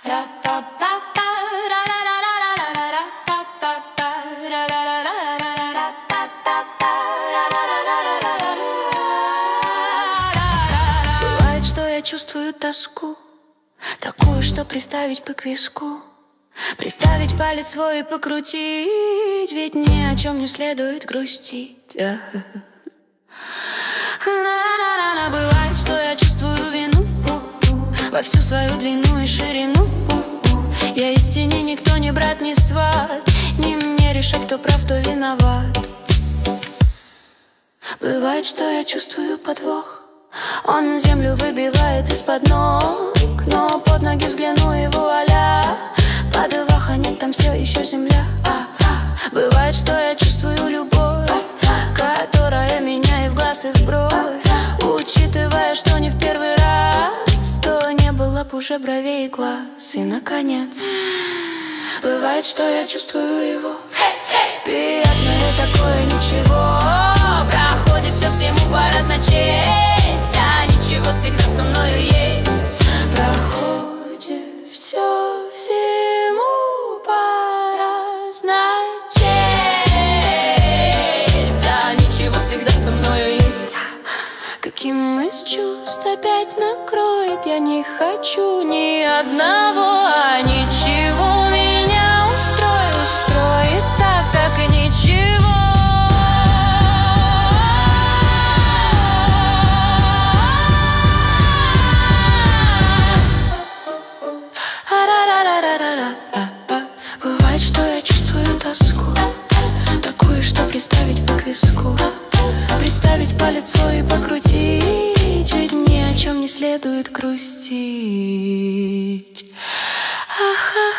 Бывает, что я чувствую тоску, такую, что приставить бы к виску, приставить палец свой и покрутить, ведь ни о чем не следует грустить. Бывает, что я чувствую вину во всю свою длину и ширину. Я истине никто, не брат, не сват, не мне решать, кто прав, кто виноват. Бывает, что я чувствую подвох, он землю выбивает из-под ног, но под ноги взгляну и вуаля, подвоха нет, там все еще земля. Бывает, что я чувствую любовь, которая меня и в глаз, и в бровь, учитывая, что не в первый раз, то не было б уже бровей и глаз. И, наконец, бывает, что я чувствую его, приятное такое ничего, проходит все всему пора значесть, а ничего всегда со мною есть. Проходит все всему пора значесть, а ничего всегда со мною есть. Каким из чувств опять накроет, я не хочу ни одного, а ничего меня устроит так, как ничего. Бывает, что я чувствую тоску, такую, что приставить бы к виску, приставить палец свой и покрутить, ведь ни о чем не следует грустить. Ага.